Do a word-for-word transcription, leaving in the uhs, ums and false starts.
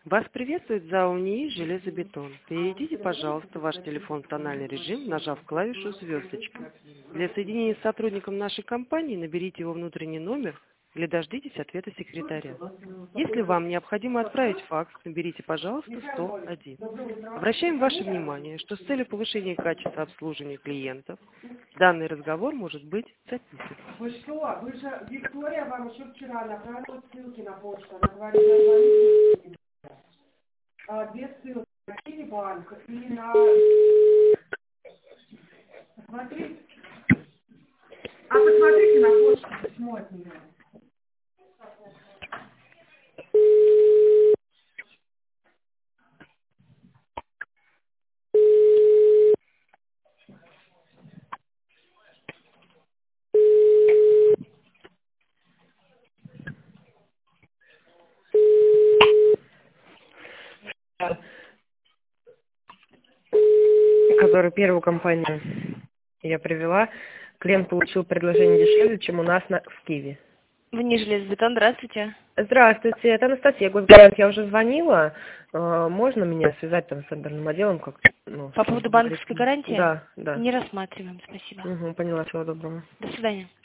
Вас приветствует ЗАО НИИ «Железобетон». Переведите, пожалуйста, ваш телефон в тональный режим, нажав клавишу «Звездочка». Для соединения с сотрудником нашей компании наберите его внутренний номер или дождитесь ответа секретаря. Если вам необходимо отправить факс, наберите, пожалуйста, сто один. Обращаем ваше внимание, что с целью повышения качества обслуживания клиентов данный разговор может быть записан. Вы что? Вы же, Виктория вам еще вчера направила ссылки на почту. Она говорит, звоните а, без ссылки на Киевбанк и на... Посмотрите. А посмотрите на почту письмо от меня. Которую первую компанию я привела, клиент получил предложение дешевле, чем у нас на, в Киеве. В НИИ «Железобетон», здравствуйте. Здравствуйте, это Анастасия, госгарант. Я уже звонила. Э, Можно меня связать там с отдельным отделом? Как, ну, По поводу банковской гарантии? Да, да. Не рассматриваем, спасибо. Угу, поняла, всего доброго. До свидания.